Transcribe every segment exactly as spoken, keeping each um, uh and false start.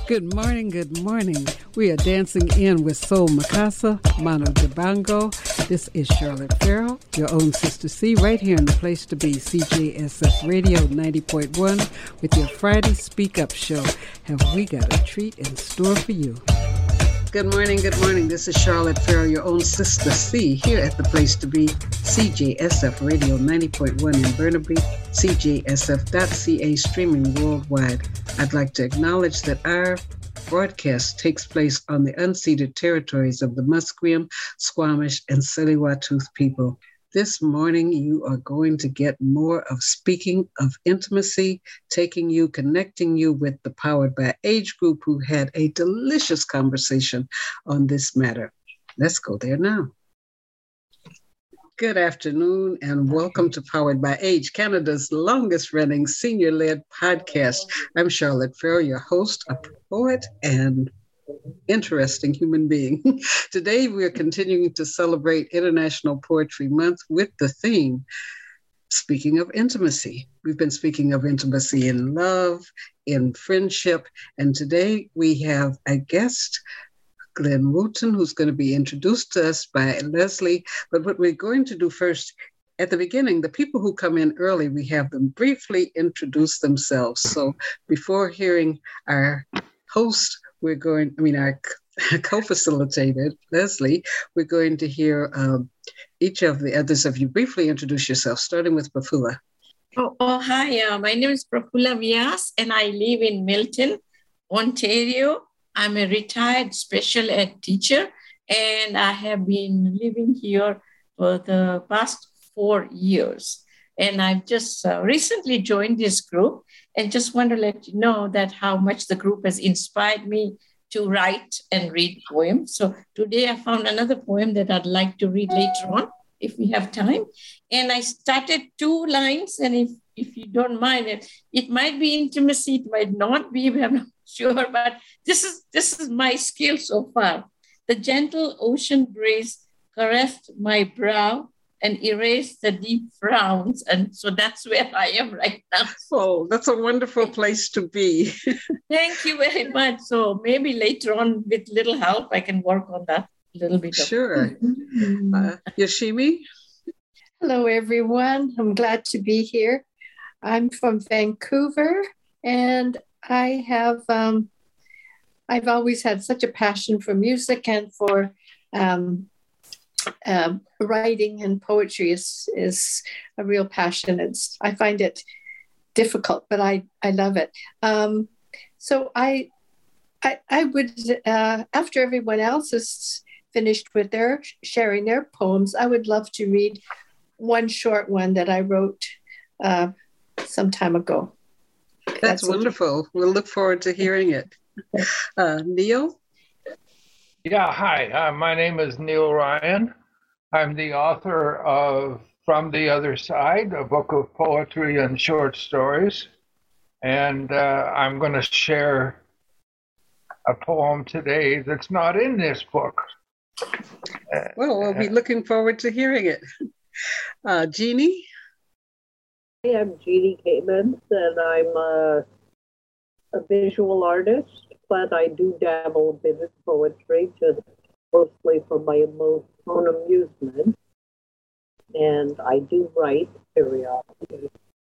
Good morning, good morning. We are dancing in with Soul Mikasa, Mano Dibango. This is Charlotte Farrell, your own Sister C, right here in the place to be, C J S F Radio ninety point one, with your Friday Speak Up show. Have we got a treat in store for you? Good morning, good morning. This is Charlotte Farrell, your own Sister C, here at the place to be, C J S F Radio ninety point one in Burnaby, C J S F dot C A, streaming worldwide. I'd like to acknowledge that our broadcast takes place on the unceded territories of the Musqueam, Squamish, and Tsleil-Waututh people. This morning, you are going to get more of Speaking of Intimacy, taking you, connecting you with the Powered by Age group, who had a delicious conversation on this matter. Let's go there now. Good afternoon and welcome to Powered by Age, Canada's longest running senior-led podcast. I'm Charlotte Farrell, your host, a poet and interesting human being. Today, we are continuing to celebrate International Poetry Month with the theme, Speaking of Intimacy. We've been speaking of intimacy in love, in friendship, and today we have a guest, Glenn Wooten, who's going to be introduced to us by Leslie. But what we're going to do first, at the beginning, the people who come in early, we have them briefly introduce themselves. So before hearing our host, we're going, I mean, our co-facilitated, Leslie, we're going to hear um, each of the others of you briefly introduce yourself, starting with Prafula. Oh, oh hi, uh, my name is Prafula Vyas, and I live in Milton, Ontario. I'm a retired special ed teacher, and I have been living here for the past four years. And I've just uh, recently joined this group, and just want to let you know that how much the group has inspired me to write and read poems. So today I found another poem that I'd like to read later on, if we have time. And I started two lines, and if, if you don't mind it, it might be intimacy, it might not be, I'm not sure, but this is this is my skill so far. The gentle ocean breeze caressed my brow and erased the deep frowns. And so that's where I am right now. Oh, that's a wonderful place to be. Thank you very much. So maybe later on, with little help, I can work on that a little bit. Sure. Uh, Yoshimi? Hello, everyone. I'm glad to be here. I'm from Vancouver, and I have, um, I've always had such a passion for music and for um, um, writing, and poetry is, is a real passion. It's, I find it difficult, but I, I love it. Um, so I, I, I would, uh, after everyone else is finished with their sharing their poems, I would love to read one short one that I wrote uh, some time ago. That's, That's wonderful. Okay. We'll look forward to hearing it. Uh, Neil? Yeah, hi. Uh, my name is Neil Ryan. I'm the author of From the Other Side, a book of poetry and short stories. And uh, I'm going to share a poem today that's not in this book. Well, we'll be looking forward to hearing it. Uh, Jeannie? Hi, I'm Jeannie Kamens, and I'm a, a visual artist, but I do dabble a bit in poetry, just mostly for my own amusement. And I do write periodically.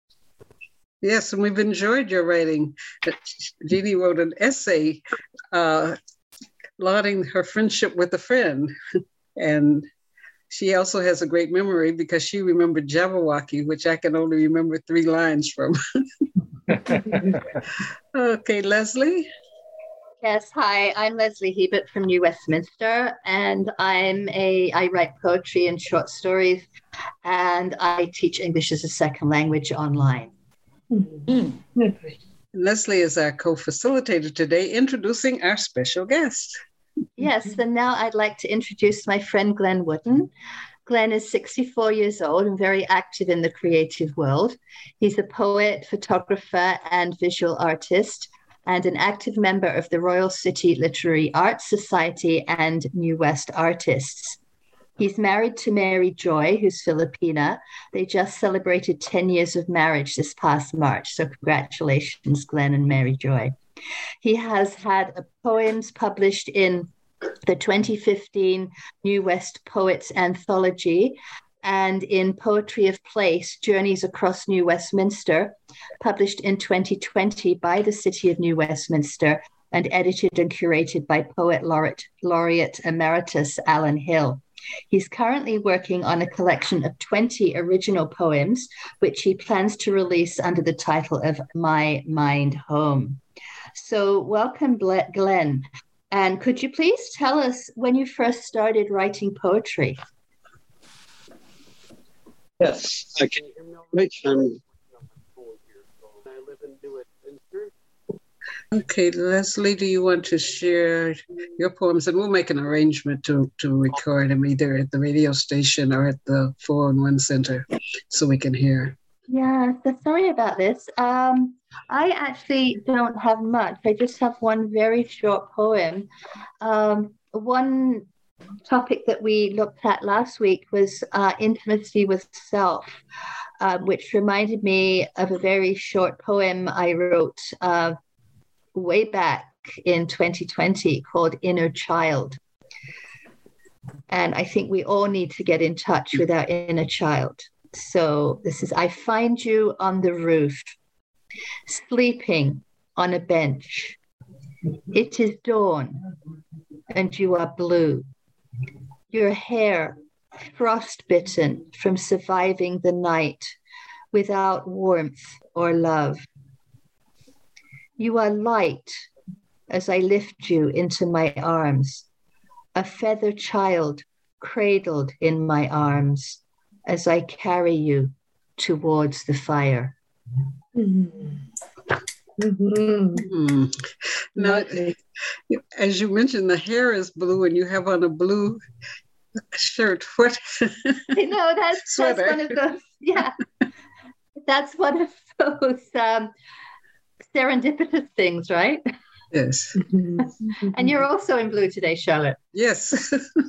Yes, and we've enjoyed your writing. Jeannie wrote an essay uh, lauding her friendship with a friend. And she also has a great memory because she remembered Jabberwocky, which I can only remember three lines from. Okay, Leslie? Yes, hi, I'm Leslie Hebert from New Westminster, and I'm a, I write poetry and short stories, and I teach English as a second language online. Mm-hmm. Leslie is our co-facilitator today, introducing our special guest. Yes, and now I'd like to introduce my friend Glenn Wooten. Glenn is sixty-four years old and very active in the creative world. He's a poet, photographer, and visual artist, and an active member of the Royal City Literary Arts Society and New West Artists. He's married to Mary Joy, who's Filipina. They just celebrated ten years of marriage this past March, so congratulations, Glenn and Mary Joy. He has had poems published in the twenty fifteen New West Poets Anthology and in Poetry of Place, Journeys Across New Westminster, published in twenty twenty by the City of New Westminster and edited and curated by Poet Laureate, Laureate Emeritus Alan Hill. He's currently working on a collection of twenty original poems, which he plans to release under the title of My Mind Home. So welcome, Glenn. And could you please tell us when you first started writing poetry? Yes, uh, can you hear me all right? I'm I live in New Westminster. Okay, Leslie, do you want to share your poems? And we'll make an arrangement to, to record them either at the radio station or at the four oh one Center so we can hear. Yeah, so sorry about this. Um, I actually don't have much. I just have one very short poem. Um, one topic that we looked at last week was uh, intimacy with self, uh, which reminded me of a very short poem I wrote uh, way back in twenty twenty called Inner Child. And I think we all need to get in touch with our inner child. So this is, I find you on the roof, sleeping on a bench. It is dawn, and you are blue. Your hair frostbitten from surviving the night without warmth or love. You are light as I lift you into my arms, a feather child cradled in my arms as I carry you towards the fire. Mm-hmm. Mm-hmm. Now, as you mentioned, the hair is blue and you have on a blue shirt. What? No, that's, that's one of those, yeah. That's one of those um, serendipitous things, right? Yes. And you're also in blue today, Charlotte. Yes.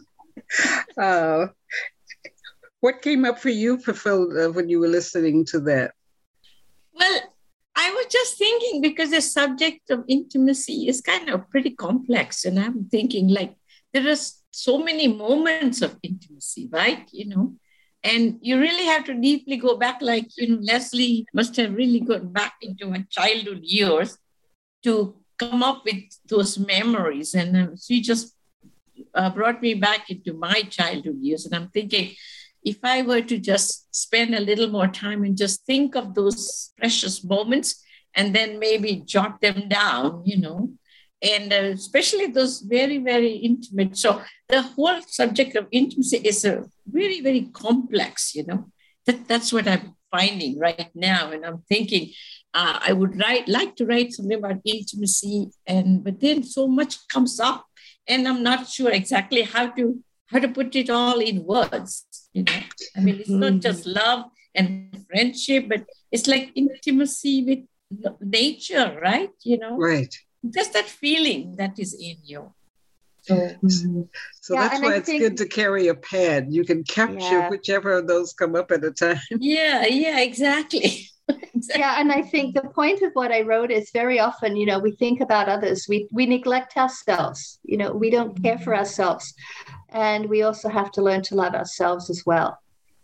uh, what came up for you, Praful, when you were listening to that? Well, I was just thinking, because the subject of intimacy is kind of pretty complex. And I'm thinking, like, there are so many moments of intimacy, right? You know, and you really have to deeply go back, like, you know, Leslie must have really gone back into her childhood years to come up with those memories. And uh, she just uh, brought me back into my childhood years. And I'm thinking, if I were to just spend a little more time and just think of those precious moments and then maybe jot them down, you know, and uh, especially those very, very intimate. So the whole subject of intimacy is a very, very complex, you know. That, that's what I'm finding right now. And I'm thinking uh, I would write, like to write something about intimacy, and but then so much comes up and I'm not sure exactly how to how to put it all in words. You know, I mean, it's not just love and friendship, but it's like intimacy with nature, right? You know, right. Just that feeling that is in you. So, mm-hmm. so yeah, that's why I it's think, good to carry a pad. You can capture yeah. whichever of those come up at a time. Yeah, yeah, exactly. Exactly. Yeah, and I think the point of what I wrote is very often, you know, we think about others, we we neglect ourselves, you know, we don't care for ourselves, and we also have to learn to love ourselves as well.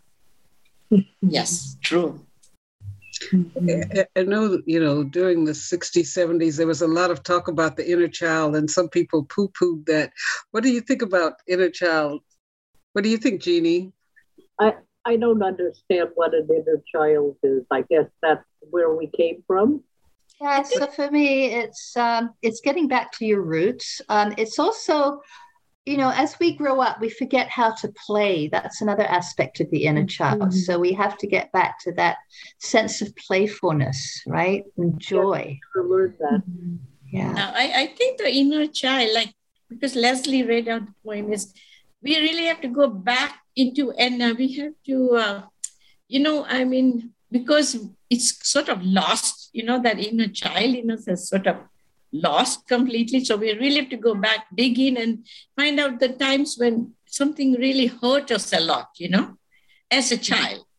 Yes, true. I, I know, you know, during the sixties, seventies, there was a lot of talk about the inner child, and some people poo-pooed that. What do you think about inner child? What do you think, Jeannie? I I don't understand what an inner child is. I guess that's where we came from. Yeah, so for me, it's um, it's getting back to your roots. Um, it's also, you know, as we grow up, we forget how to play. That's another aspect of the inner child. Mm-hmm. So we have to get back to that sense of playfulness, right? And joy. Yeah, I learned that. Yeah. Now, I, I think the inner child, like, because Leslie read out the poem, is we really have to go back into, and uh, we have to, uh, you know, I mean, because it's sort of lost, you know, that inner child in us has sort of lost completely. So we really have to go back, dig in and find out the times when something really hurt us a lot, you know, as a child.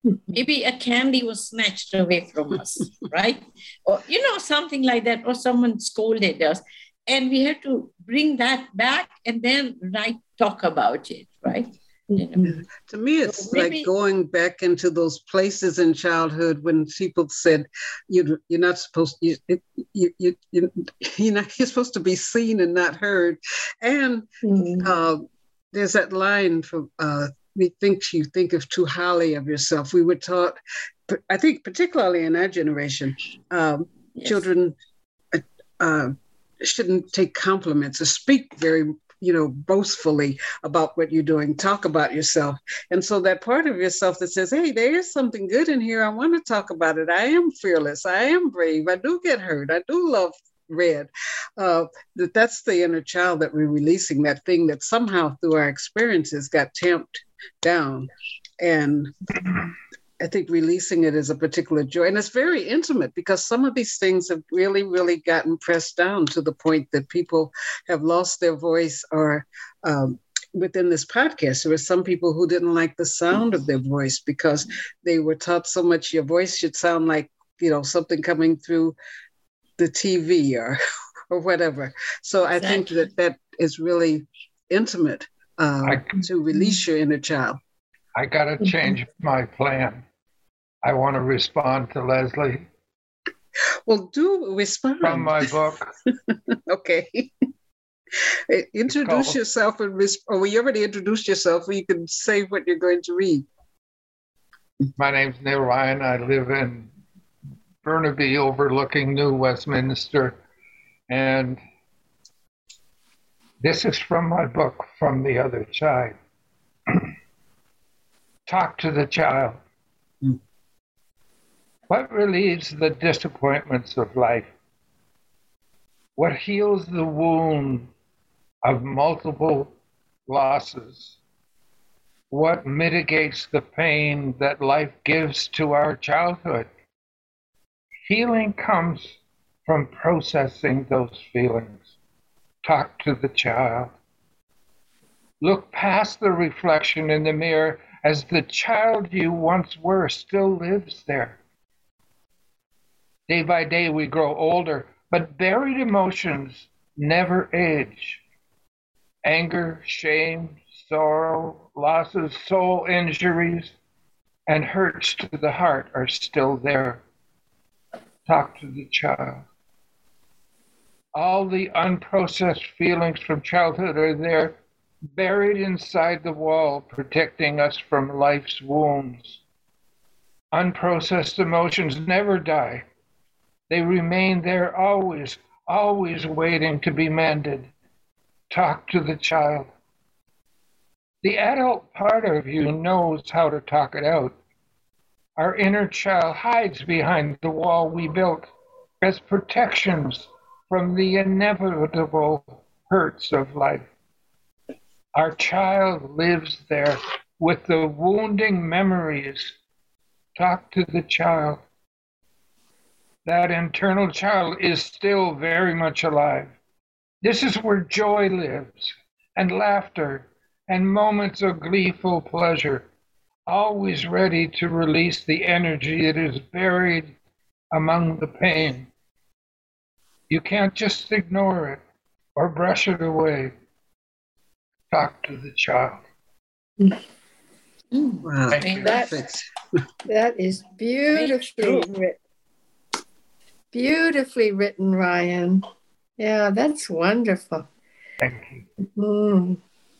Maybe a candy was snatched away from us, right? Or, you know, something like that, or someone scolded us. And we have to bring that back and then write, talk about it, right? You know? To me, it's So maybe, like going back into those places in childhood when people said, you, you're not supposed to, you, you, you, you, you're, not, you're supposed to be seen and not heard. And mm-hmm. uh, there's that line from, uh, we think you think of too highly of yourself. We were taught, I think particularly in our generation, um, yes. children uh, shouldn't take compliments or speak very, you know, boastfully about what you're doing, talk about yourself. And so that part of yourself that says, hey, there is something good in here. I want to talk about it. I am fearless. I am brave. I do get hurt. I do love red. Uh, that that's the inner child that we're releasing, that thing that somehow through our experiences got tamped down. And I think releasing it is a particular joy. And it's very intimate because some of these things have really, really gotten pressed down to the point that people have lost their voice. Or um, within this podcast, there were some people who didn't like the sound of their voice because they were taught so much your voice should sound like, you know, something coming through the T V or or whatever. So I exactly. think that that is really intimate uh, I, to release your inner child. I got to change my plan. I want to respond to Leslie. Well, do respond. From my book. Okay. Introduce called, yourself and respond. Oh, well, you already introduced yourself, so you can say what you're going to read. My name's Neil Ryan. I live in Burnaby overlooking New Westminster. And this is from my book, From the Other Side. Talk to the child. Mm. What relieves the disappointments of life? What heals the wound of multiple losses? What mitigates the pain that life gives to our childhood? Healing comes from processing those feelings. Talk to the child. Look past the reflection in the mirror as the child you once were still lives there. Day by day we grow older, but buried emotions never age. Anger, shame, sorrow, losses, soul injuries, and hurts to the heart are still there. Talk to the child. All the unprocessed feelings from childhood are there, buried inside the wall, protecting us from life's wounds. Unprocessed emotions never die. They remain there always, always waiting to be mended. Talk to the child. The adult part of you knows how to talk it out. Our inner child hides behind the wall we built as protections from the inevitable hurts of life. Our child lives there with the wounding memories. Talk to the child. That internal child is still very much alive. This is where joy lives, and laughter, and moments of gleeful pleasure, always ready to release the energy that is buried among the pain. You can't just ignore it or brush it away. Talk to the child. Wow, that, that is beautifully written. Beautifully written, Ryan. Yeah, that's wonderful. Thank you. Mm.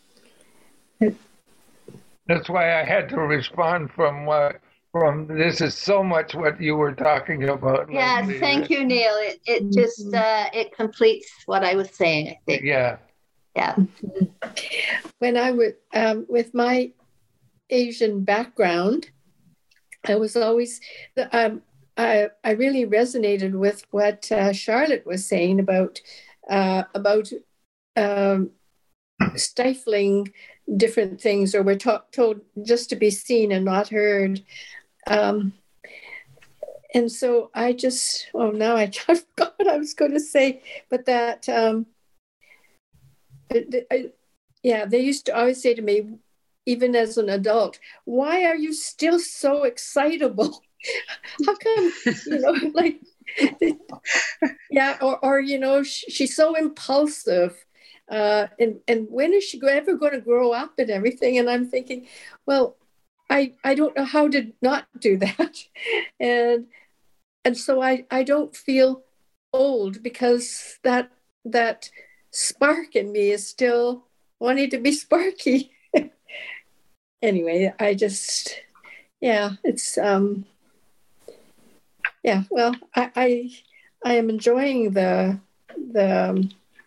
That's why I had to respond from what from this is so much what you were talking about. Yeah, Leslie. Thank you, Neil. It it just uh, it completes what I was saying, I think. Yeah. Yeah. When I was um, with my Asian background, I was always um, I I really resonated with what uh, Charlotte was saying about uh, about um, stifling different things, or we're ta- told just to be seen and not heard. Um, and so I just, oh, now I, I forgot what I was going to say, but that, um, I, I, yeah, they used to always say to me, even as an adult, why are you still so excitable? How come, you know, like, yeah, or, or you know, she, she's so impulsive. Uh, and, and when is she ever going to grow up and everything? And I'm thinking, well, I, I don't know how to not do that. And and so I, I don't feel old because that that spark in me is still wanting to be sparky. Anyway, I just, yeah, it's, um, yeah, well, I, I, I am enjoying the, the, um,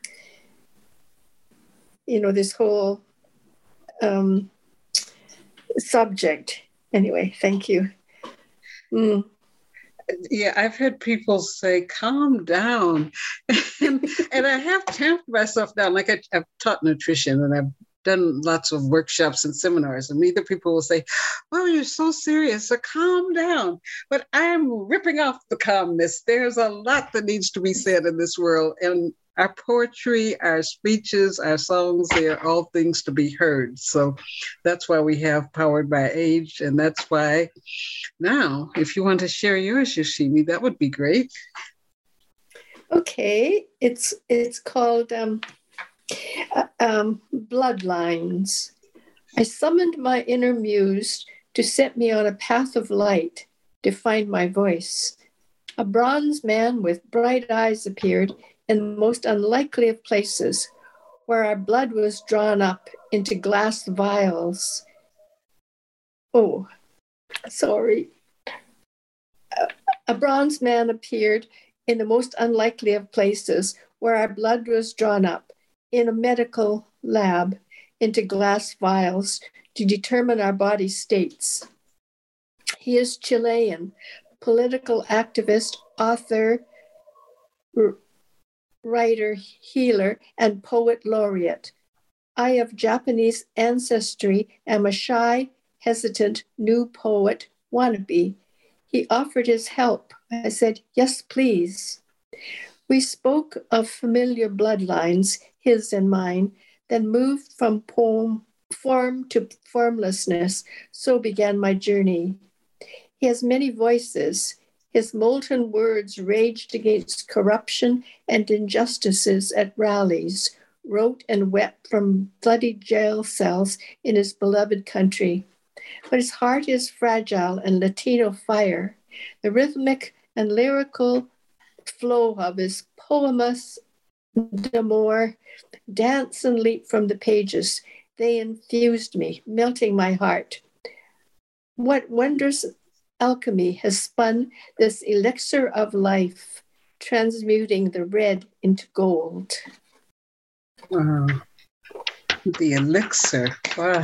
you know, this whole um, subject. Anyway, thank you. Mm. Yeah, I've had people say, calm down. and, and I have tamped myself down. Like I, I've taught nutrition and I've done lots of workshops and seminars. And either people will say, oh, you're so serious, so calm down. But I'm ripping off the calmness. There's a lot that needs to be said in this world. And our poetry, our speeches, our songs, they are all things to be heard. So that's why we have Powered by Age. And that's why now, if you want to share yours, Yoshimi, that would be great. Okay. It's it's called um, uh, um, Bloodlines. I summoned my inner muse to set me on a path of light, to find my voice. A bronze man with bright eyes appeared in the most unlikely of places, where our blood was drawn up into glass vials. Oh, sorry. A bronze man appeared in the most unlikely of places, where our blood was drawn up in a medical lab into glass vials to determine our body states. He is Chilean, political activist, author, r- writer, healer, and poet laureate. I, of Japanese ancestry, am a shy, hesitant, new poet wannabe. He offered his help. I said, yes, please. We spoke of familiar bloodlines, his and mine, then moved from poem, form to formlessness. So began my journey. He has many voices. His molten words raged against corruption and injustices at rallies, wrote and wept from bloody jail cells in his beloved country. But his heart is fragile and Latino fire. The rhythmic and lyrical flow of his poemas d'amore dance and leap from the pages. They infused me, melting my heart. What wondrous alchemy has spun this elixir of life, transmuting the red into gold. Wow. The elixir. Wow.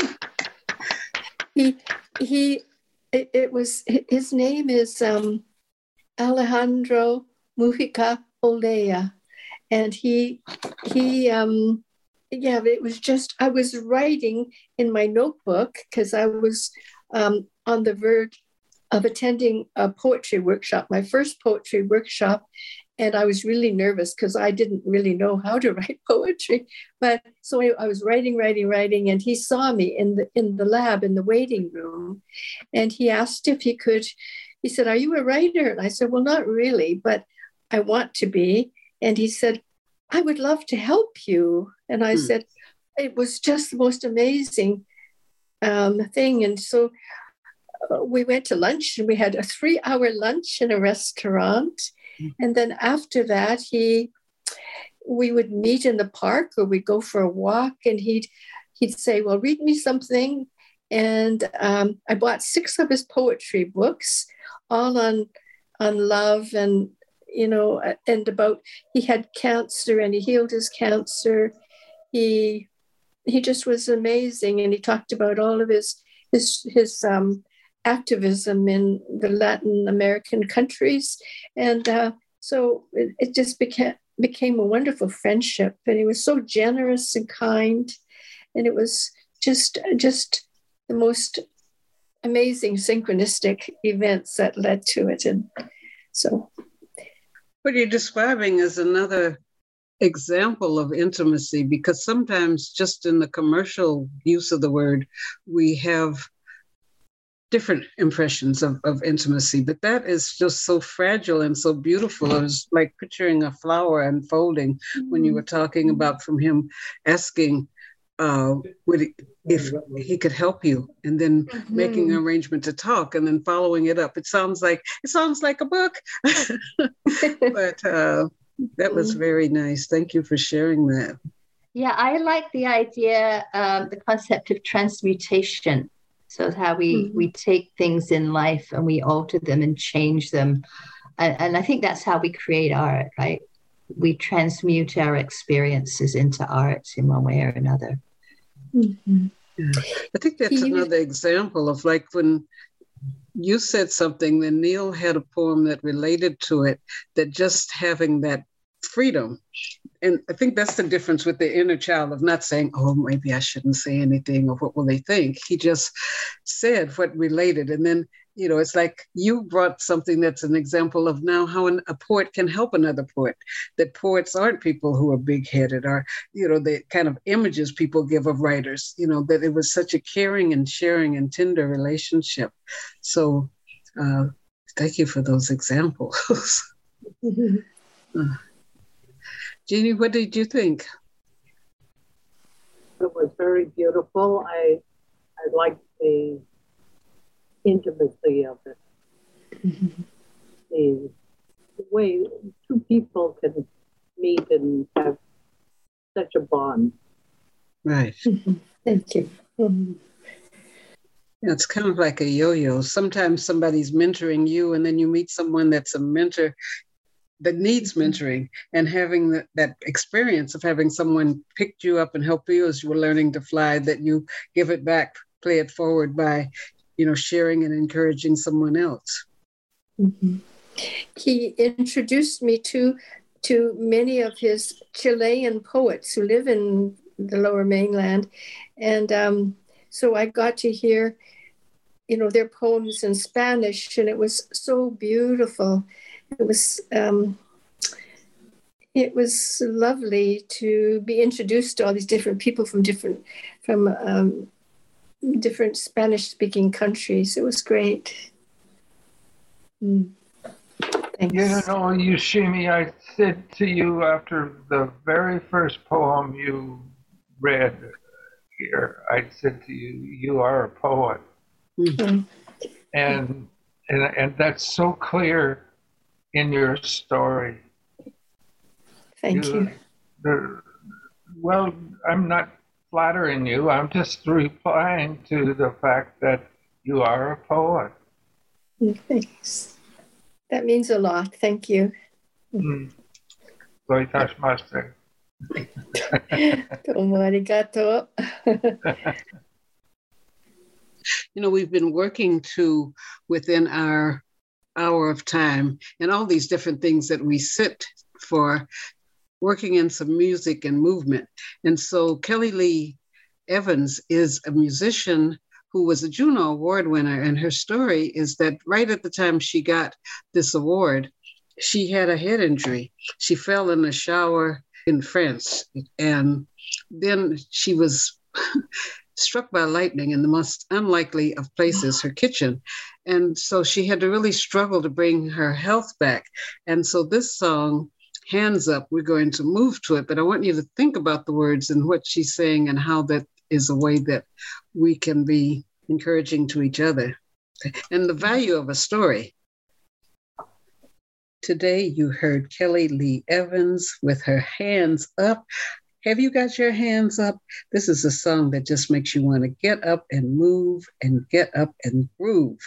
he, he, it, it was, his name is um, Alejandro Mujica Olea. And he, he, um, yeah, it was just, I was writing in my notebook because I was um, on the verge of attending a poetry workshop, my first poetry workshop. And I was really nervous because I didn't really know how to write poetry. But so I, I was writing, writing, writing, and he saw me in the in the lab, in the waiting room. And he asked if he could, he said, are you a writer? And I said, well, not really, but I want to be. And he said, I would love to help you. And I hmm. said, it was just the most amazing um, thing. And so uh, we went to lunch and we had a three hour lunch in a restaurant. And then after that, he, we would meet in the park or we'd go for a walk and he'd, he'd say, well, read me something. And um, I bought six of his poetry books, all on, on love and, you know, and about, he had cancer and he healed his cancer. He, he just was amazing. And he talked about all of his, his, his, um, activism in the Latin American countries. And uh, so it, it just became, became a wonderful friendship. And he was so generous and kind. And it was just, just the most amazing synchronistic events that led to it. And so. What you're describing is another example of intimacy, because sometimes just in the commercial use of the word, we have different impressions of, of intimacy, but that is just so fragile and so beautiful. It was like picturing a flower unfolding mm-hmm. when you were talking about from him asking uh, would he, if he could help you, and then mm-hmm. making an arrangement to talk, and then following it up. It sounds like it sounds like a book, but uh, that was very nice. Thank you for sharing that. Yeah, I like the idea, um, the concept of transmutation. So how we, mm-hmm. we take things in life and we alter them and change them. And, and I think that's how we create art, right? We transmute our experiences into art in one way or another. Mm-hmm. Yeah. I think that's another example of like when you said something, then Neil had a poem that related to it, that just having that freedom. And I think that's the difference with the inner child of not saying, oh, maybe I shouldn't say anything or what will they think? He just said what related. And then, you know, it's like you brought something that's an example of now how an, a poet can help another poet, that poets aren't people who are big-headed or, you know, the kind of images people give of writers, you know, that it was such a caring and sharing and tender relationship. So uh, thank you for those examples. uh. Jeannie, what did you think? It was very beautiful. I I liked the intimacy of it. Mm-hmm. The, the way two people can meet and have such a bond. Right. Mm-hmm. Thank you. Mm-hmm. Yeah, it's kind of like a yo-yo. Sometimes somebody's mentoring you, and then you meet someone that's a mentor that needs mentoring, and having that, that experience of having someone pick you up and help you as you were learning to fly, that you give it back, play it forward by, you know, sharing and encouraging someone else. Mm-hmm. He introduced me to, to many of his Chilean poets who live in the Lower Mainland. And um, so I got to hear, you know, their poems in Spanish, and it was so beautiful. It was um, it was lovely to be introduced to all these different people from different from um, different Spanish-speaking countries. It was great. Mm. Thanks. You know, Yoshimi, I said to you after the very first poem you read here, I said to you, "You are a poet," mm-hmm. and and and that's so clear in your story. Thank you. you. The, well, I'm not flattering you. I'm just replying to the fact that you are a poet. Thanks. That means a lot. Thank you. Mm. Domo arigato. You know, we've been working to within our hour of time and all these different things that we sit for, working in some music and movement. And so Kelly Lee Evans is a musician who was a Juno Award winner. And her story is that right at the time she got this award, she had a head injury. She fell in a shower in France. And then she was struck by lightning in the most unlikely of places, her kitchen. And so she had to really struggle to bring her health back. And so this song, Hands Up, we're going to move to it, but I want you to think about the words and what she's saying and how that is a way that we can be encouraging to each other. And the value of a story. Today you heard Kelly Lee Evans with her Hands Up. Have you got your hands up? This is a song that just makes you want to get up and move and get up and groove.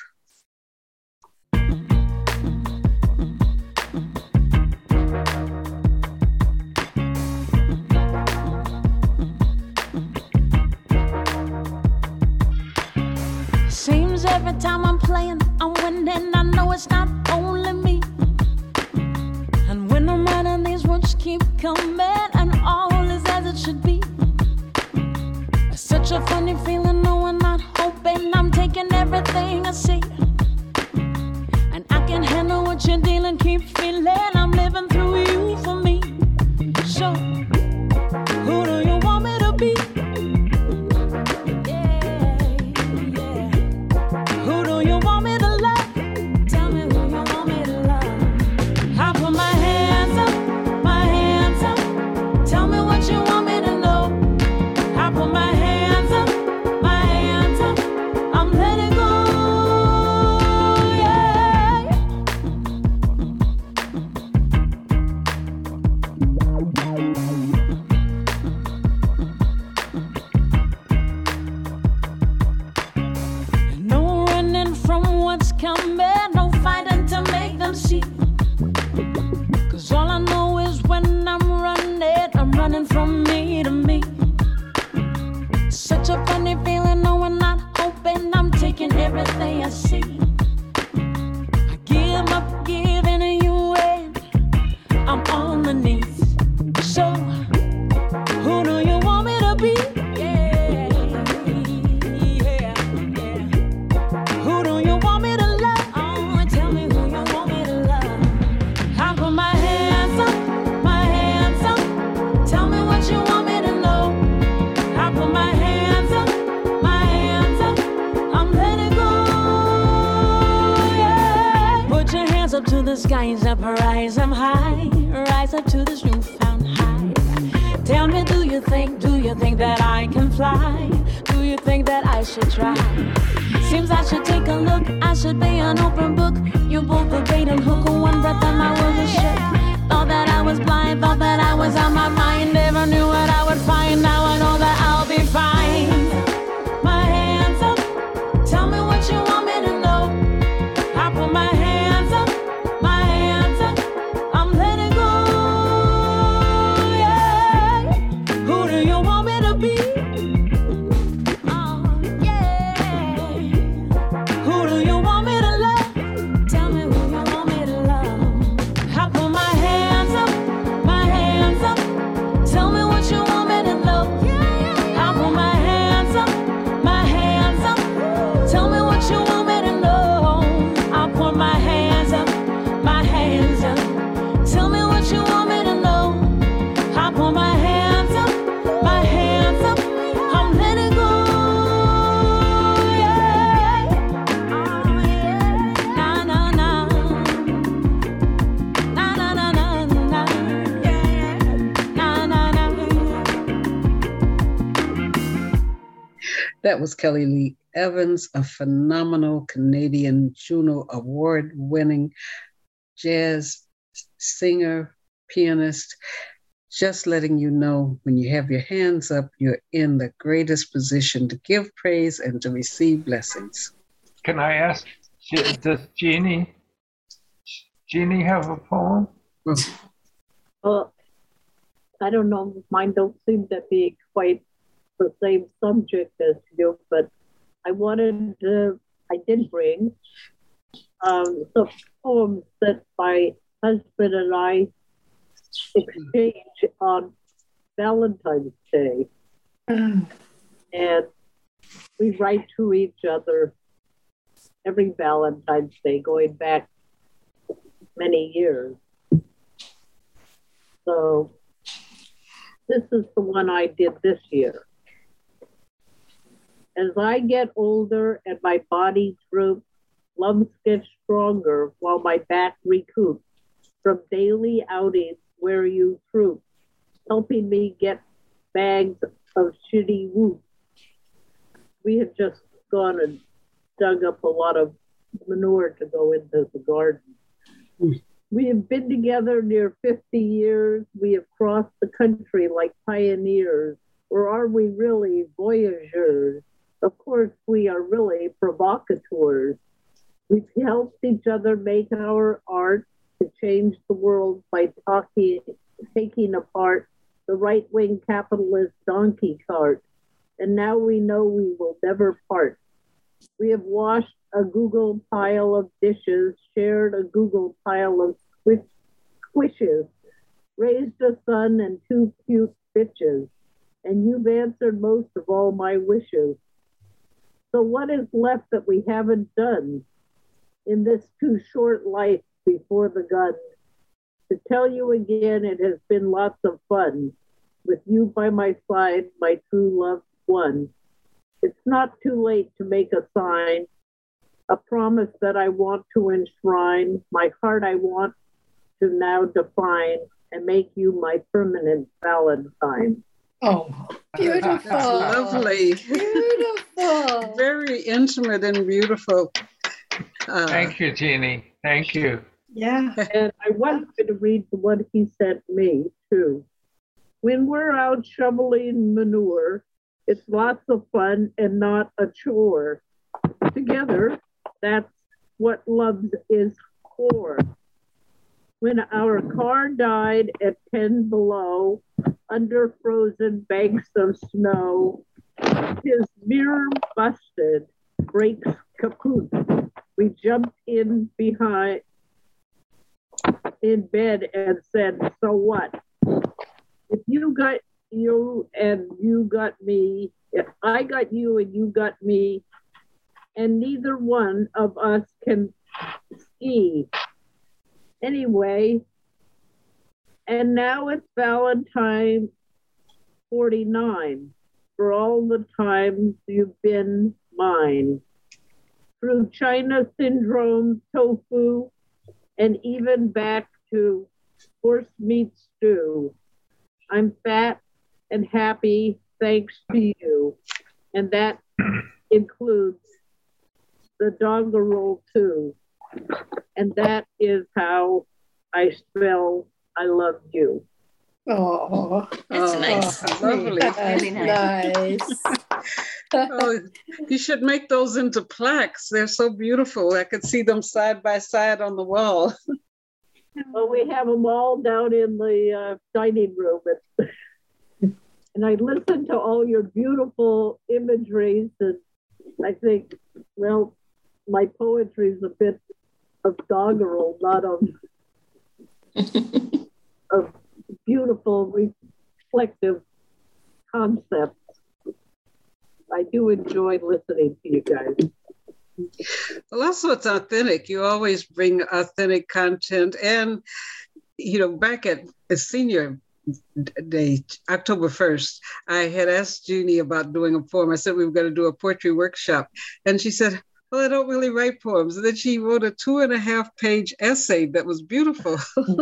Seems every time I'm playing, I'm winning. I know it's not only me. And when I'm writing, these words keep coming, and all is as it should be. It's such a funny feeling, no, I'm not hoping. I'm taking everything I see, and I can handle what you're dealing. Keep feeling I'm living through you for me. So the skies up, rise up high, rise up to this newfound high. Tell me, do you think, do you think that I can fly? Do you think that I should try? Seems I should take a look, I should be an open book. You both the bait and hook, one breath and my world was shook. Thought that I was blind, thought that I was on my mind. Never knew what I would find, now I know that I'll be fine. My hands up, tell me what you want me to know. I put my hands up, my hands up, I'm letting go, yeah. Who do you want me to be? Oh, yeah. Who do you want me to love? Tell me who you want me to love. I put my hands up, my hands up, tell me what you want me to know. I put my hands up, my hands up, tell me what you want me to know. I put my hands up, my hands up, tell me what you want me to know. I put my hands up, my hands up, I'm letting go, yeah. Oh, yeah. Na, na, na. Na, na, na, na, na. Yeah. Na, na, na. That was Kelly Lee Evans, a phenomenal Canadian Juno Award-winning jazz singer, pianist. Just letting you know, when you have your hands up, you're in the greatest position to give praise and to receive blessings. Can I ask, does Jeannie, Jeannie have a poem? Well, I don't know, mine don't seem to be quite the same subject as you, but I wanted to, I did bring um, some poems that my husband and I exchange on Valentine's Day. Mm. And we write to each other every Valentine's Day going back many years. So this is the one I did this year. As I get older and my body droops, lumps get stronger while my back recoups from daily outings where you troop, helping me get bags of shitty whoop. We had just gone and dug up a lot of manure to go into the garden. Mm. We have been together near fifty years. We have crossed the country like pioneers. Or are we really voyageurs? Of course, we are really provocateurs. We've helped each other make our art to change the world by talking, taking apart the right-wing capitalist donkey cart. And now we know we will never part. We have washed a Google pile of dishes, shared a Google pile of squish, squishes, raised a son and two cute bitches, and you've answered most of all my wishes. So what is left that we haven't done in this too short life before the gun? To tell you again, it has been lots of fun. With you by my side, my true loved one. It's not too late to make a sign, a promise that I want to enshrine. My heart I want to now define and make you my permanent Valentine. Oh, beautiful. Lovely. Beautiful. Very intimate and beautiful. Uh, Thank you, Jeannie. Thank you. Yeah. And I wanted to read the one he sent me, too. When we're out shoveling manure, it's lots of fun and not a chore. Together, that's what love is for. When our car died at ten below, under frozen banks of snow, his mirror busted, brakes kaput. We jumped in behind, in bed and said, so what? If you got you and you got me, if I got you and you got me, and neither one of us can ski. Anyway, and now it's Valentine forty-nine, for all the times you've been mine. Through China syndrome, tofu, and even back to horse meat stew. I'm fat and happy thanks to you. And that includes the doggerel too. And that is how I spell I love you. Oh, That's Oh, nice. lovely. That's Really nice. Oh, you should make those into plaques. They're so beautiful. I could see them side by side on the wall. Well, we have them all down in the uh, dining room. And I listen to all your beautiful imageries, and I think, well, my poetry is a bit of doggerel, not of, of beautiful, reflective concepts. I do enjoy listening to you guys. Well, also it's authentic. You always bring authentic content. And, you know, back at a senior day, October first, I had asked Jeannie about doing a poem. I said we were going to do a poetry workshop. And she said, well, I don't really write poems. And then she wrote a two and a half page essay that was beautiful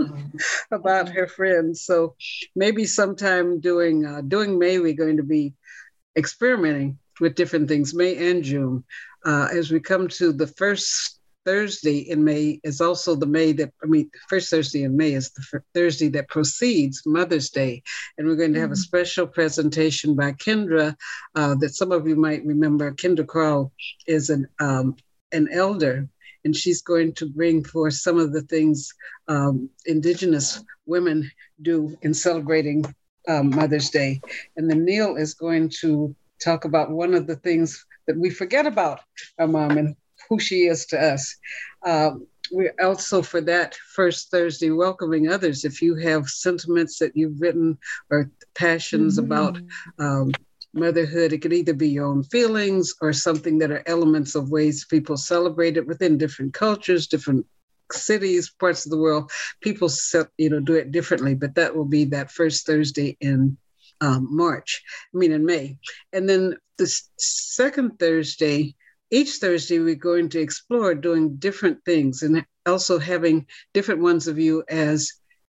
about her friends. So maybe sometime during, uh, during May, we're going to be experimenting with different things, May and June. Uh, as we come to the first Thursday in May is also the May that, I mean, first Thursday in May is the f- Thursday that precedes Mother's Day. And we're going to have a special presentation by Kendra uh, that some of you might remember. Kendra Crowell is an, um, an elder, and she's going to bring forth some of the things um, Indigenous women do in celebrating um, Mother's Day. And then Neil is going to talk about one of the things that we forget about our mom and who she is to us. Um, we're also, for that first Thursday, welcoming others. If you have sentiments that you've written or passions mm-hmm. about um, motherhood, it could either be your own feelings or something that are elements of ways people celebrate it within different cultures, different cities, parts of the world. People, you know, do it differently, but that will be that first Thursday in um, March, I mean in May. And then the second Thursday, each Thursday, we're going to explore doing different things and also having different ones of you as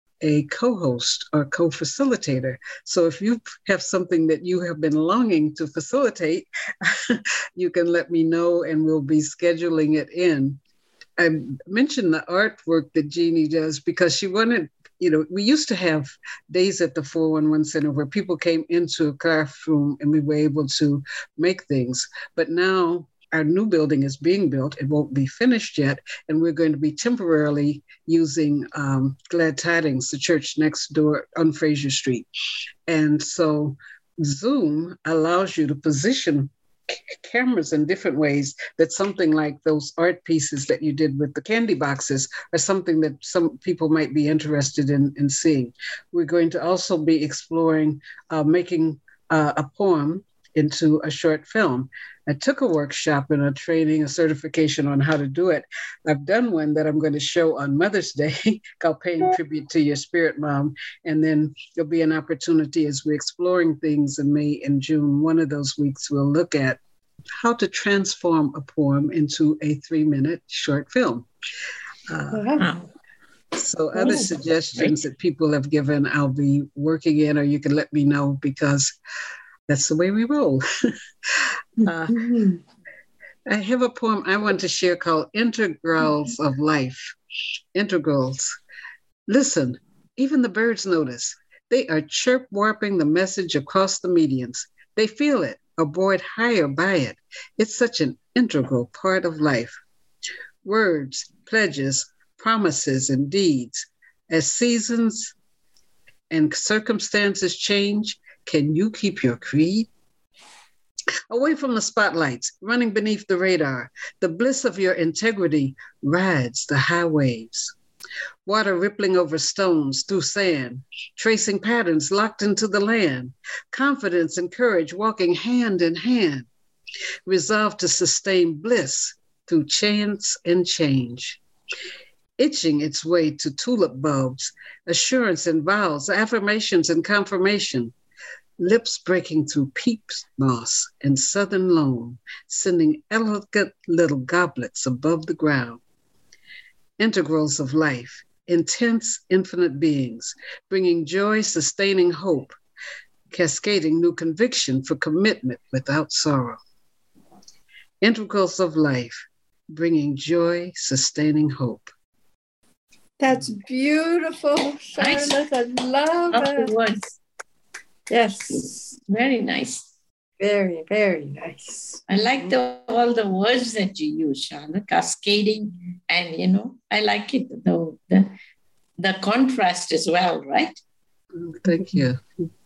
a co-host or co-facilitator. So if you have something that you have been longing to facilitate, you can let me know and we'll be scheduling it in. I mentioned the artwork that Jeannie does because she wanted, you know, we used to have days at the four one one Center where people came into a classroom and we were able to make things. But now our new building is being built. It won't be finished yet. And we're going to be temporarily using um, Glad Tidings, the church next door on Fraser Street. And so Zoom allows you to position cameras in different ways that something like those art pieces that you did with the candy boxes are something that some people might be interested in, in seeing. We're going to also be exploring uh, making uh, a poem into a short film. I took a workshop and a training, a certification on how to do it. I've done one that I'm going to show on Mother's Day called Paying Tribute to Your Spirit Mom. And then there'll be an opportunity as we're exploring things in May and June. One of those weeks we'll look at how to transform a poem into a three-minute short film. Uh, wow. So other suggestions that people have given, I'll be working in, or you can let me know because that's the way we roll. uh, I have a poem I want to share called Integrals of Life. Integrals. Listen, even the birds notice. They are chirp warping the message across the medians. They feel it, or buoyed higher by it. It's such an integral part of life. Words, pledges, promises, and deeds. As seasons and circumstances change, can you keep your creed? Away from the spotlights, running beneath the radar, the bliss of your integrity rides the high waves. Water rippling over stones through sand, tracing patterns locked into the land. Confidence and courage walking hand in hand. Resolved to sustain bliss through chance and change. Itching its way to tulip bulbs, assurance and vows, affirmations and confirmation. Lips breaking through peat moss and southern loam, sending elegant little goblets above the ground. integrals of life, intense, infinite beings, bringing joy, sustaining hope, cascading new conviction for commitment without sorrow. Integrals of life, bringing joy, sustaining hope. That's beautiful, Charlotte. I love it. Words. Yes. Very nice. Very, very nice. I like the, all the words that you use, Charlotte, cascading, and, you know, I like it, the, the, the contrast as well, right? Thank you.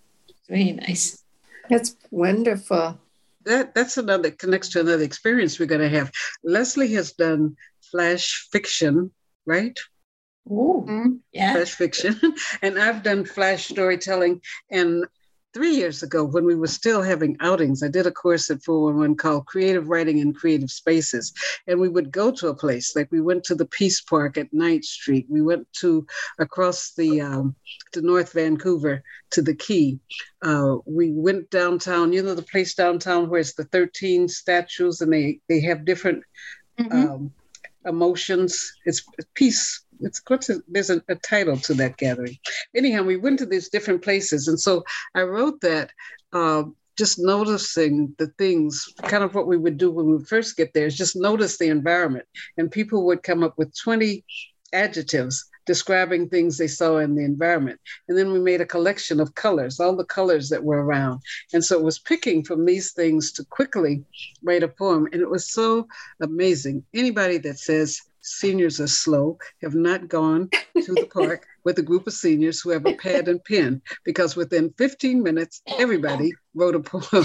Very nice. That's wonderful. That That's another, connects to another experience we're going to have. Leslie has done flash fiction, right? Oh, mm-hmm. Yeah. Flash fiction. And I've done flash storytelling. And three years ago, when we were still having outings, I did a course at four one one called Creative Writing in Creative Spaces. And we would go to a place, like we went to the Peace Park at Ninth Street. We went to across the um, to North Vancouver to the Quay. Uh, we went downtown, you know, the place downtown where it's the thirteen statues and they, they have different mm-hmm. um, emotions. It's peace. It's what's a, there's a, a title to that gathering. Anyhow, we went to these different places. And so I wrote that uh, just noticing the things, kind of what we would do when we first get there is just notice the environment. And people would come up with twenty adjectives describing things they saw in the environment. And then we made a collection of colors, all the colors that were around. And so it was picking from these things to quickly write a poem. And it was so amazing. Anybody that says seniors are slow have not gone to the park with a group of seniors who have a pad and pen, because within fifteen minutes, everybody wrote a poem.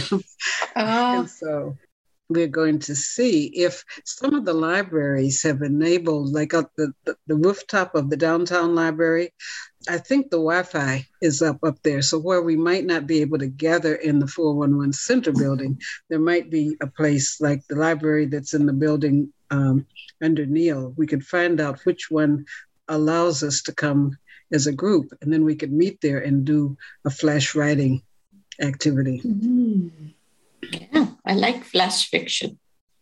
Uh, and so we're going to see if some of the libraries have enabled, like up the, the, the rooftop of the downtown library, I think the Wi-Fi is up up there. So where we might not be able to gather in the four one one Center building, there might be a place like the library that's in the building um, under Neil. We could find out which one allows us to come as a group, and then we could meet there and do a flash writing activity. Mm-hmm. Yeah, I like flash fiction.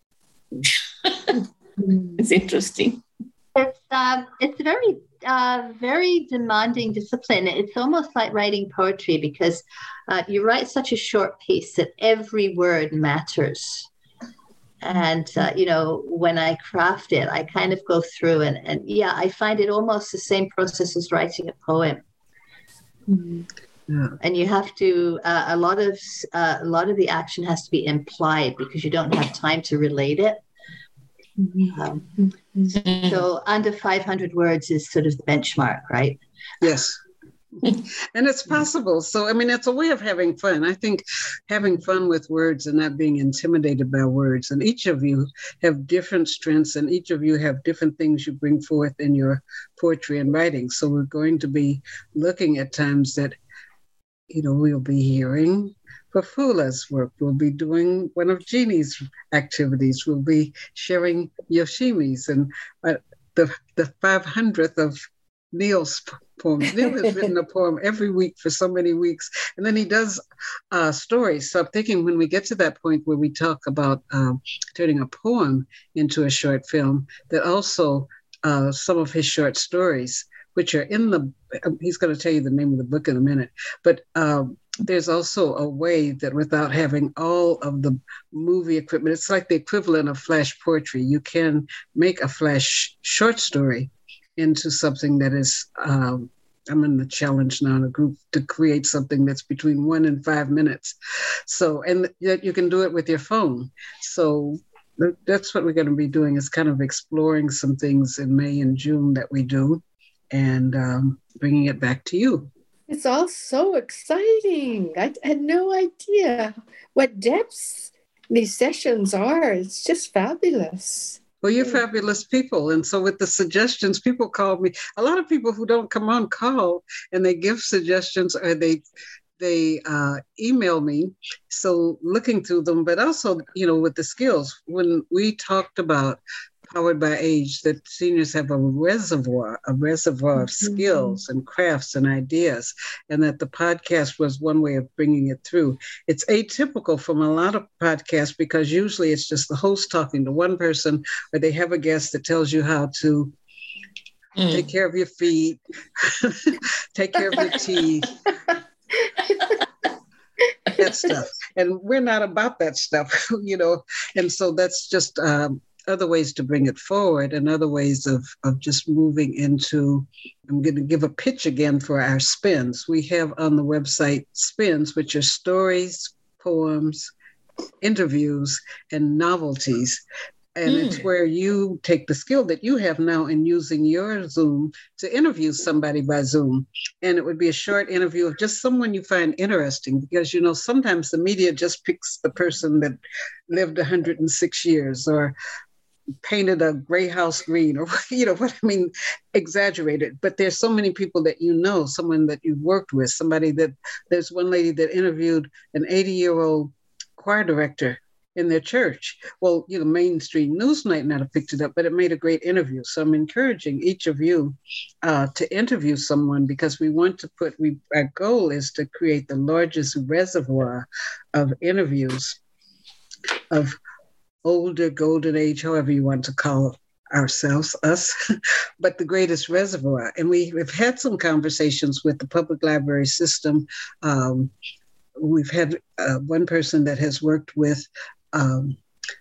It's interesting. It's uh, it's very uh, very demanding discipline. It's almost like writing poetry, because uh, you write such a short piece that every word matters. And uh, you know, when I craft it, I kind of go through and and yeah, I find it almost the same process as writing a poem. Mm-hmm. Yeah. And you have to, uh, a lot of uh, a lot of the action has to be implied, because you don't have time to relate it. Um, so under five hundred words is sort of the benchmark, right? Yes. And it's possible. So, I mean, it's a way of having fun. I think having fun with words and not being intimidated by words. And each of you have different strengths, and each of you have different things you bring forth in your poetry and writing. So we're going to be looking at times that, you know, we'll be hearing Prafula's work. We'll be doing one of Jeannie's activities. We'll be sharing Yoshimi's and uh, the the five hundredth of Neil's poems. Neil has written a poem every week for so many weeks, and then he does uh, stories. So I'm thinking when we get to that point where we talk about um, turning a poem into a short film, that also uh, some of his short stories, which are in the, he's going to tell you the name of the book in a minute, but um, there's also a way that without having all of the movie equipment, it's like the equivalent of flash poetry. You can make a flash short story into something that is, um, I'm in the challenge now in a group to create something that's between one and five minutes. So, and yet you can do it with your phone. So that's what we're going to be doing, is kind of exploring some things in May and June that we do, and um, bringing it back to you. It's all so exciting. I had no idea what depths these sessions are. It's just fabulous. Well, you're fabulous people. And so with the suggestions, people call me. A lot of people who don't come on call, and they give suggestions, or they they uh, email me. So looking through them, but also, you know, with the skills, when we talked about Powered by Age, that seniors have a reservoir, a reservoir of mm-hmm. skills and crafts and ideas, and that the podcast was one way of bringing it through. It's atypical from a lot of podcasts, because usually it's just the host talking to one person, or they have a guest that tells you how to Mm. Take care of your feet. Take care of your teeth. That stuff. And we're not about that stuff, you know. And so that's just um, other ways to bring it forward and other ways of, of just moving into, I'm going to give a pitch again for our spins. We have on the website spins, which are stories, poems, interviews, and novelties. And mm. it's where you take the skill that you have now in using your Zoom to interview somebody by Zoom. And it would be a short interview of just someone you find interesting, because, you know, sometimes the media just picks the person that lived one hundred six years or painted a gray house green, or, you know what I mean, exaggerated. But there's so many people that you know, someone that you've worked with, somebody that, there's one lady that interviewed an eighty-year-old choir director in their church. Well, you know, mainstream news might not have picked it up, but it made a great interview. So I'm encouraging each of you uh, to interview someone, because we want to put, we our goal is to create the largest reservoir of interviews of older, golden age, however you want to call ourselves, us, but the greatest reservoir. And we, we've had some conversations with the public library system. Um, we've had uh, one person that has worked with Um,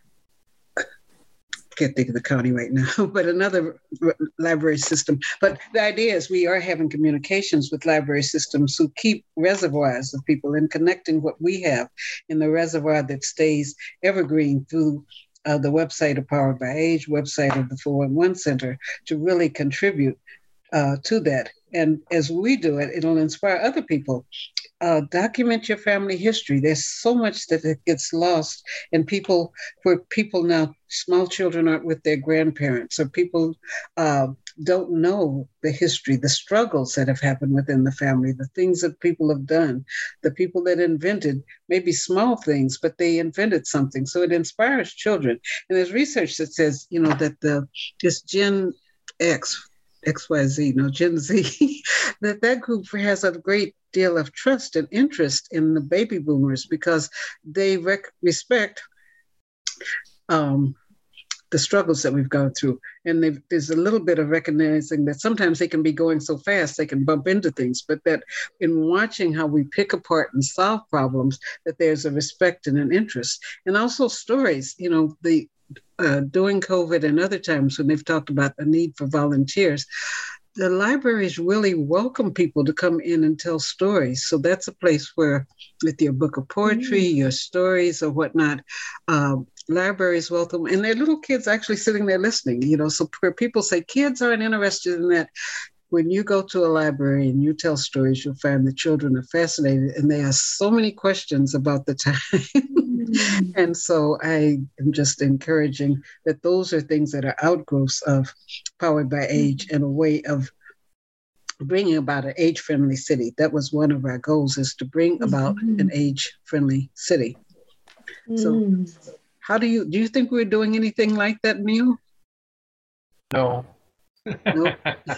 I can't think of the county right now, but another r- library system. But the idea is we are having communications with library systems who keep reservoirs of people and connecting what we have in the reservoir that stays evergreen through uh, the website of Powered by Age, website of the four one one Center, to really contribute uh, to that. And as we do it, it'll inspire other people. Uh, document your family history. There's so much that it gets lost, and people, where people now, small children aren't with their grandparents, or people uh, don't know the history, the struggles that have happened within the family, the things that people have done, the people that invented maybe small things, but they invented something. So it inspires children. And there's research that says, you know, that the this Gen X, X Y Z, no, Gen Z, that that group has a great deal of trust and interest in the baby boomers, because they rec- respect um, the struggles that we've gone through. And there's a little bit of recognizing that sometimes they can be going so fast, they can bump into things, but that in watching how we pick apart and solve problems, that there's a respect and an interest. And also stories, you know, the uh, during COVID and other times when they've talked about the need for volunteers, the libraries really welcome people to come in and tell stories. So that's a place where, with your book of poetry, mm. your stories or whatnot, um, libraries welcome. And they're little kids actually sitting there listening, you know, so where people say kids aren't interested in that. When you go to a library and you tell stories, you'll find the children are fascinated, and they ask so many questions about the time. Mm. And so I am just encouraging that those are things that are outgrowths of Powered by Age, and a way of bringing about an age-friendly city. That was one of our goals, is to bring about mm-hmm. an age-friendly city. Mm. So how do you, do you think we're doing anything like that, Neil? No. No.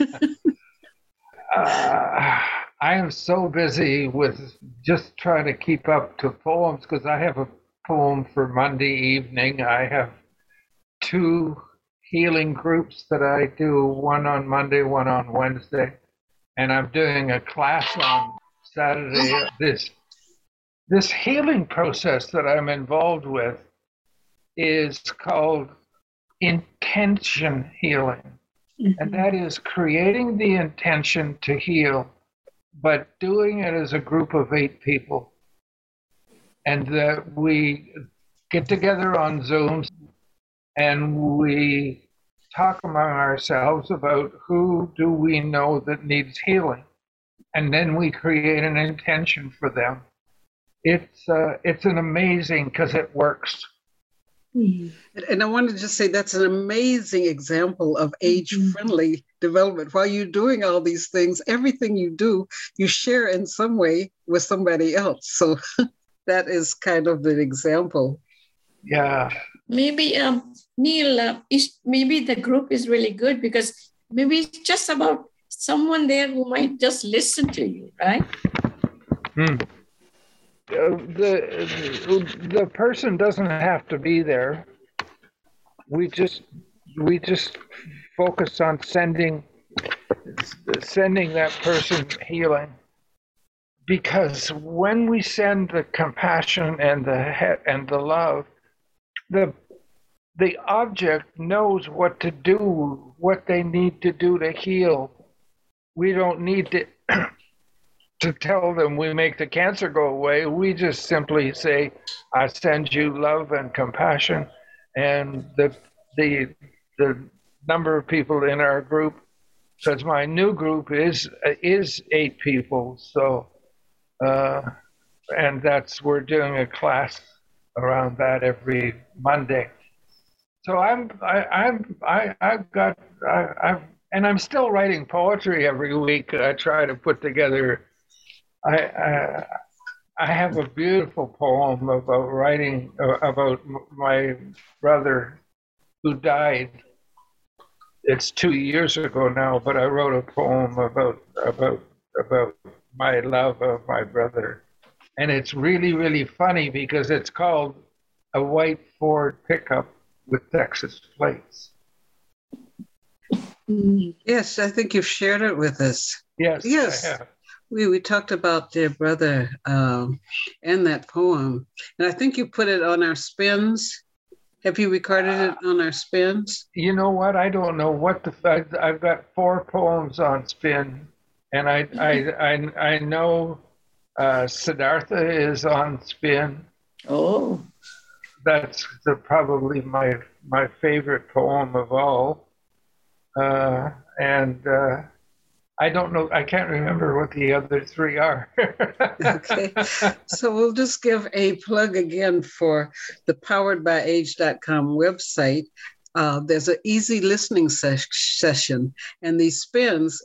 Uh, I am so busy with just trying to keep up to poems, because I have a poem for Monday evening. I have two healing groups that I do, one on Monday, one on Wednesday. And I'm doing a class on Saturday. This, this healing process that I'm involved with is called intention healing. Mm-hmm. And that is creating the intention to heal, but doing it as a group of eight people. And that we get together on Zoom and we talk among ourselves about who do we know that needs healing. And then we create an intention for them. It's, uh, it's an amazing, because it works. Mm-hmm. And I wanted to just say that's an amazing example of age-friendly mm-hmm. development. While you're doing all these things, everything you do, you share in some way with somebody else. So that is kind of an example. Yeah. Maybe, um, Neil, uh, is, maybe the group is really good, because maybe it's just about someone there who might just listen to you, right? Hmm. Uh, the the person doesn't have to be there. We just we just focus on sending sending that person healing. Because when we send the compassion and the and the love, the the object knows what to do, what they need to do to heal. We don't need to to tell them we make the cancer go away. We just simply say, I send you love and compassion. And the the the number of people in our group, because my new group is is eight people, so uh, and that's we're doing a class around that every Monday. So I'm I, I'm I I've got I, I've and I'm still writing poetry every week. I try to put together. I I, I have a beautiful poem about writing uh, about my brother who died. It's two years ago now, but I wrote a poem about about about my love of my brother, and it's really really funny because it's called A White Ford Pickup with Texas Plates. Yes, I think you've shared it with us. Yes, yes. I have. We we talked about their brother um, and that poem, and I think you put it on our spins. Have you recorded it on our spins? You know what? I don't know what the. I've, I've got four poems on spin, and I I I, I know uh, Siddhartha is on spin. Oh, that's the, probably my my favorite poem of all, uh, and. Uh, I don't know. I can't remember what the other three are. Okay. So we'll just give a plug again for the powered by age dot com website. Uh, there's an easy listening ses- session, and these spins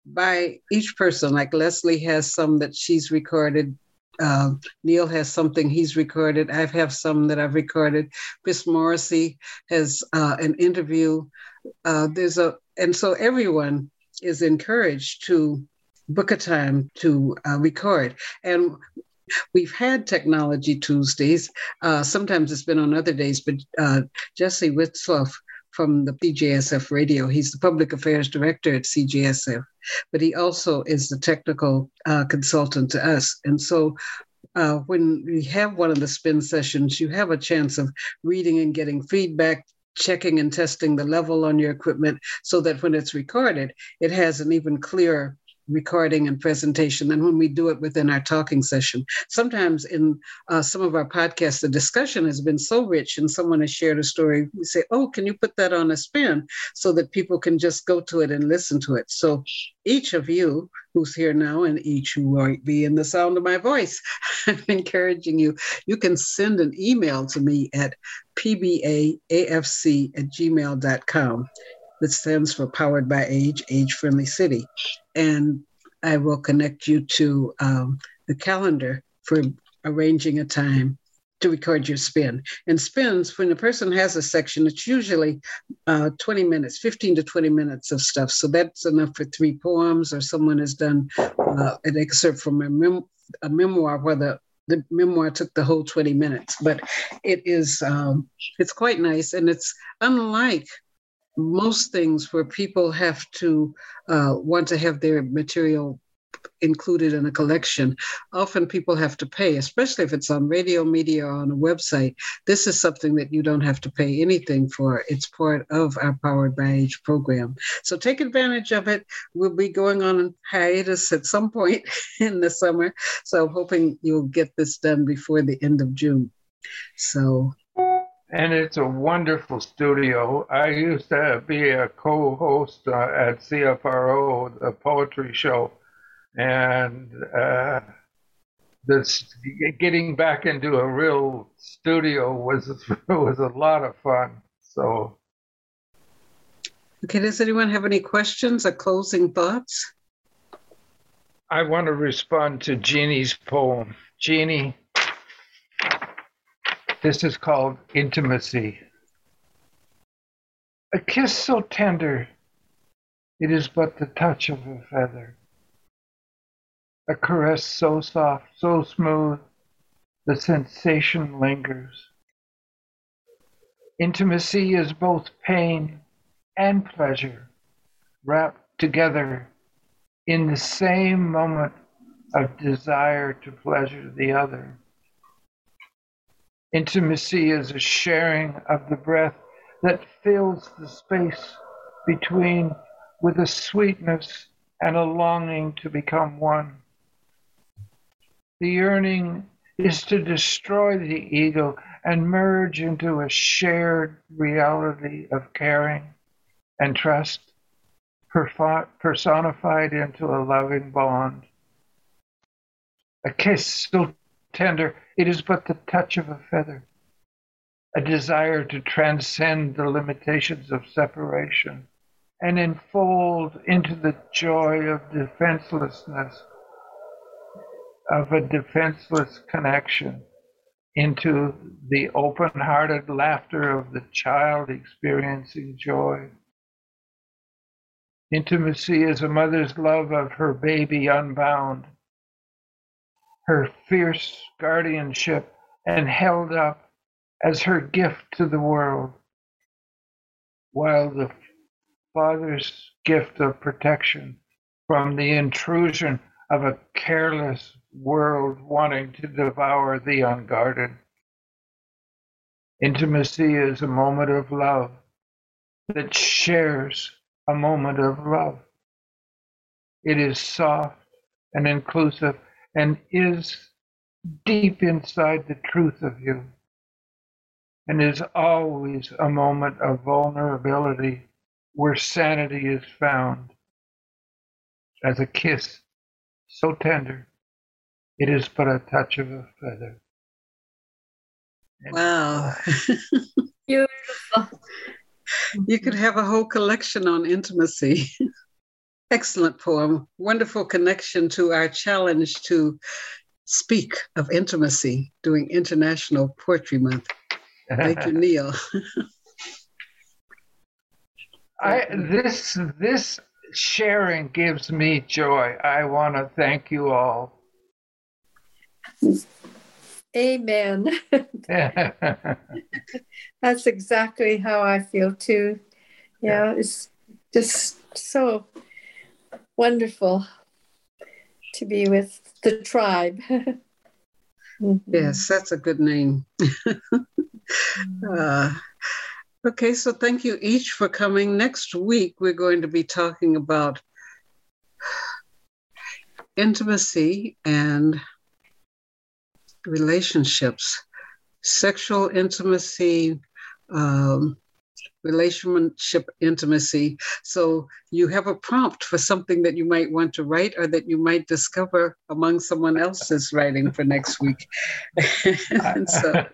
by each person, like Leslie has some that she's recorded. Uh, Neil has something he's recorded. I have some that I've recorded. Chris Morrissey has uh, an interview. Uh, there's a, and so everyone is encouraged to book a time to uh, record. And we've had Technology Tuesdays. Uh, sometimes it's been on other days, but uh, Jesse Witzloff from the C J S F Radio, he's the public affairs director at C J S F, but he also is the technical uh, consultant to us. And so uh, when we have one of the spin sessions, you have a chance of reading and getting feedback, checking and testing the level on your equipment so that when it's recorded, it has an even clearer recording and presentation than when we do it within our talking session. Sometimes in uh, some of our podcasts, the discussion has been so rich and someone has shared a story, we say, oh, can you put that on a spin so that people can just go to it and listen to it? So each of you who's here now and each who might be in the sound of my voice, I'm encouraging you, you can send an email to me at p b a a f c at gmail dot com. That stands for Powered by Age, Age Friendly City. And I will connect you to um, the calendar for arranging a time to record your spin. And spins, when a person has a section, it's usually uh, twenty minutes, fifteen to twenty minutes of stuff. So that's enough for three poems, or someone has done uh, an excerpt from a, mem- a memoir where the The memoir took the whole twenty minutes, but it is, um, it's quite nice. And it's unlike most things where people have to uh, want to have their material included in a collection. Often people have to pay, especially if it's on radio, media, or on a website. This is something that you don't have to pay anything for. It's part of our Powered by Age program. So take advantage of it. We'll be going on hiatus at some point in the summer. So I'm hoping you'll get this done before the end of June. So... And it's a wonderful studio. I used to be a co-host uh, at C F R O, the poetry show, and uh, this getting back into a real studio was was a lot of fun. So, okay, does anyone have any questions or closing thoughts? I want to respond to Jeannie's poem. Jeannie. This is called Intimacy. A kiss so tender, it is but the touch of a feather. A caress so soft, so smooth, the sensation lingers. Intimacy is both pain and pleasure, wrapped together in the same moment of desire to pleasure the other. Intimacy is a sharing of the breath that fills the space between with a sweetness and a longing to become one. The yearning is to destroy the ego and merge into a shared reality of caring and trust, personified into a loving bond. A kiss so tender, it is but the touch of a feather, a desire to transcend the limitations of separation and enfold into the joy of defenselessness, of a defenseless connection, into the open-hearted laughter of the child experiencing joy. Intimacy is a mother's love of her baby unbound, her fierce guardianship and held up as her gift to the world, while the father's gift of protection from the intrusion of a careless world wanting to devour the unguarded. Intimacy is a moment of love that shares a moment of love. It is soft and inclusive and is deep inside the truth of you, and is always a moment of vulnerability where sanity is found. As a kiss so tender, it is but a touch of a feather. And wow. Beautiful. You could have a whole collection on intimacy. Excellent poem. Wonderful connection to our challenge to speak of intimacy during International Poetry Month. Thank you, Neil. I, this, this sharing gives me joy. I want to thank you all. Amen. That's exactly how I feel too. Yeah, it's just so wonderful to be with the tribe. Yes, that's a good name. uh, okay, so thank you each for coming. Next week, we're going to be talking about intimacy and relationships, sexual intimacy, um, relationship intimacy. So you have a prompt for something that you might want to write or that you might discover among someone else's writing for next week. And so,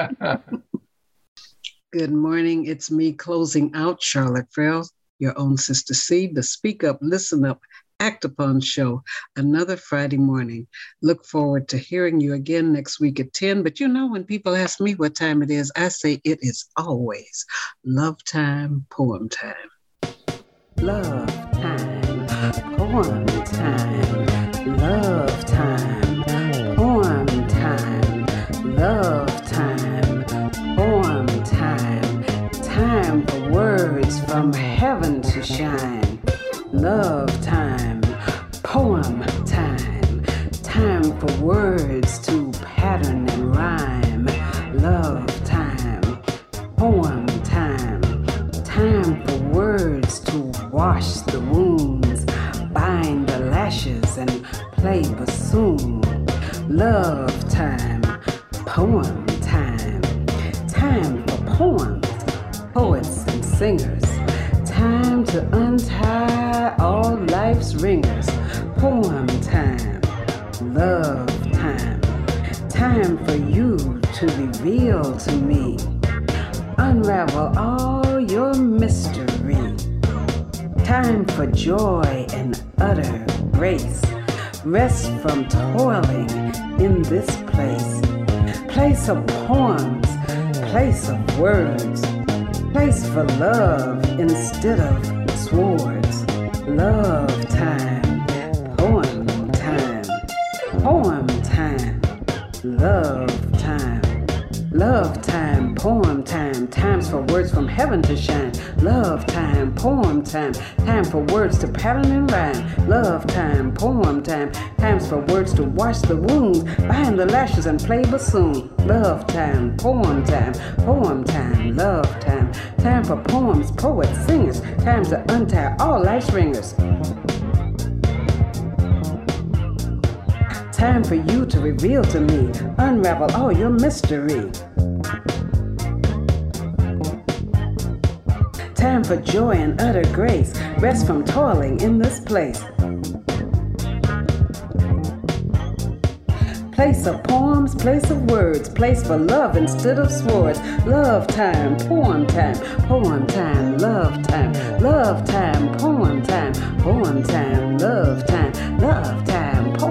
good morning. It's me closing out, Charlotte Farrell, your own Sister C, the Speak Up, Listen Up, Act Upon show, another Friday morning. Look forward to hearing you again next week at ten. But you know, when people ask me what time it is, I say it is always love time, poem time. Love time, poem time, love time, poem time, love time, poem time, time for words from heaven to shine. Love time, poem time, time for words to pattern and rhyme. Love time, poem time, time for words to wash the wounds, bind the lashes and play bassoon. Love time, poem time, time for poems, poets and singers. Time to untie all life's ringers. Poem time, love time, time for you to reveal to me, unravel all your mystery. Time for joy and utter grace. Rest from toiling in this place. Place of poems, place of words. Place for love instead of swords. Love time, poem time, poem time, love time, love time, poem time, times for words from heaven to shine. Love time, poem time, time for words to pattern and rhyme. Love time, poem time, times for words to wash the wounds, bind the lashes and play bassoon. Love time, poem time, poem time, love time, time for poems, poets, singers, time to untie all life's ringers. Time for you to reveal to me, unravel all your mystery. Time for joy and utter grace, rest from toiling in this place. Place of poems, place of words, place for love instead of swords. Love time, poem time, poem time, love time, love time, poem time, poem time, love time, love time,